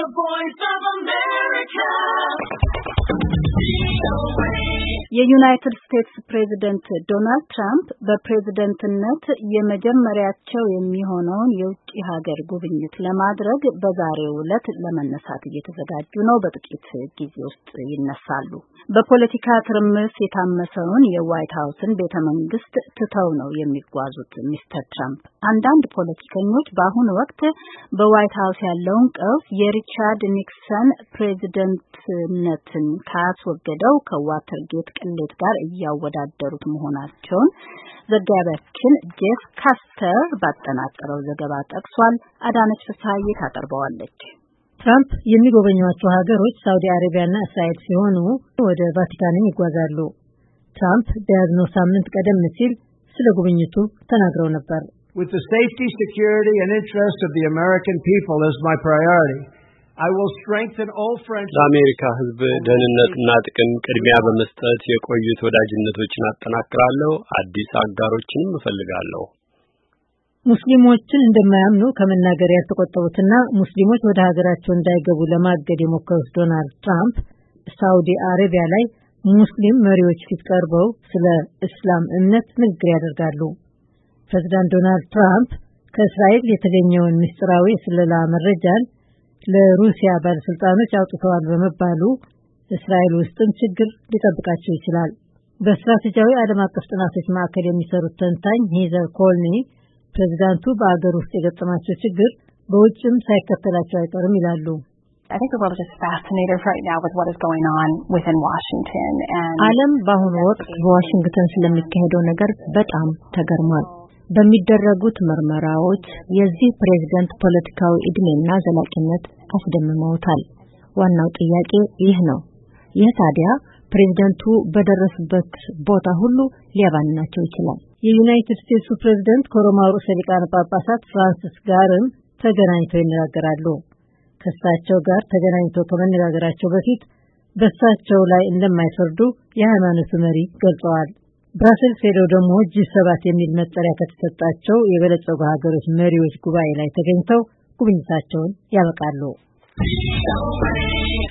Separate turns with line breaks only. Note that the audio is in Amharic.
voice of America.
የዩናይትድ ስቴትስ ፕሬዝዳንት ዶናልድ ትራምፕ በፕሬዝዳንትነት የመጀመሪያቸው የሚሆነውን የውጭ ሀገር ጉብኝት ለማድረግ በዛሬው ዕለት ለመነሳት እየተዘጋጁ ነው። በጥቂት ጊዜ ውስጥ ይነሳሉ። በፖለቲካ ትርምስ የታመሰውን የዋይት ሀውስን ቤተመንግስት ትተው ነው የሚጓዙት ሚስተር ትራምፕ። አንዳንድ ፖለቲከኞች በአሁኑ ወቅት በዋይት ሀውስ ያለውን ቀውስ የሪቻርድ ኒክሰን ፕሬዝዳንትነትን ካስወገደው ከዋተርጌት ቅሌት ጋር እያወዳደሩት መሆናቸውን ዘጋቢያችን ጄፍ ካስተር ባጠናቀረው ዘገባ ጠቅሷል። አዳነች ፍስሐዬ ታቀርበዋለች።
ትራምፕ የሚጎበኟቸው ሀገሮች ሳውዲ አረቢያና እስራኤል ሲሆኑ ወደ ቫቲካንም ይጓዛሉ። ትራምፕ በያዝነው ሳምንት ቀደም ሲል ስለ ጉብኝቱ ተናግረው ነበር።
With the safety, security and interest of the American people as my priority, I will strengthen all friendships.
ለአሜሪካ ሕዝብ ደህንነትና ጥቅም ቅድሚያ በመስጠት የቆዩት ወዳጅነቶችን አጠናክራለሁ፣ አዲስ አጋሮችንም እፈልጋለሁ።
ሙስሊሞችን እንደማያምኑ ከመናገር ያልተቆጠቡትና ሙስሊሞች ወደ ሀገራቸው እንዳይገቡ ለማገድ የሞከሩት ዶናልድ ትራምፕ ሳውዲ አረቢያ ላይ ሙስሊም መሪዎች ፊት ቀርበው ስለ እስላም እምነት ንግግር ያደርጋሉ። ፕሬዝዳንት ዶናልድ ትራምፕ ከእስራኤል የተገኘውን ምስጢራዊ የስለላ መረጃን ለሩሲያ ባለስልጣኖች አውጥተዋል በመባሉ እስራኤል ውስጥም ችግር ሊጠብቃቸው ይችላል። በስትራቴጂያዊ ዓለም አቀፍ ጥናቶች ማዕከል የሚሰሩት ተንታኝ ሄዘር ኮልኒ ፕሬዝዳንቱ በአገር ውስጥ የገጠማቸው ችግር በውጭም ሳይከተላቸው አይቀርም ይላሉ።
I think the world is just fascinated right now with what is going on within Washington and
ዓለም በአሁኑ ወቅት በዋሽንግተን ስለሚካሄደው ነገር በጣም ተገርሟል። በሚደረጉት ምርመራዎች የዚህ ፕሬዝዳንት ፖለቲካዊ እድሜና ዘላቂነት አስደምመውታል። ዋናው ጥያቄ ይህ ነው። ይህ ታዲያ ፕሬዝዳንቱ በደረሱበት ቦታ ሁሉ ሊያባንናቸው ይችላል። የዩናይትድ ስቴትስ ፕሬዝዳንት ከሮማው ርዕሰ ሊቃነ ጳጳሳት ፍራንሲስ ጋርም ተገናኝተው ይነጋገራሉ። ከእሳቸው ጋር ተገናኝተው ከመነጋገራቸው በፊት በእሳቸው ላይ እንደማይፈርዱ የሃይማኖቱ መሪ ገልጸዋል። ብራስልስ ሄደው ደግሞ G7 የሚል መጠሪያ ከተሰጣቸው የበለጸጉ ሀገሮች መሪዎች ጉባኤ ላይ ተገኝተው ጉብኝታቸውን ያበቃሉ።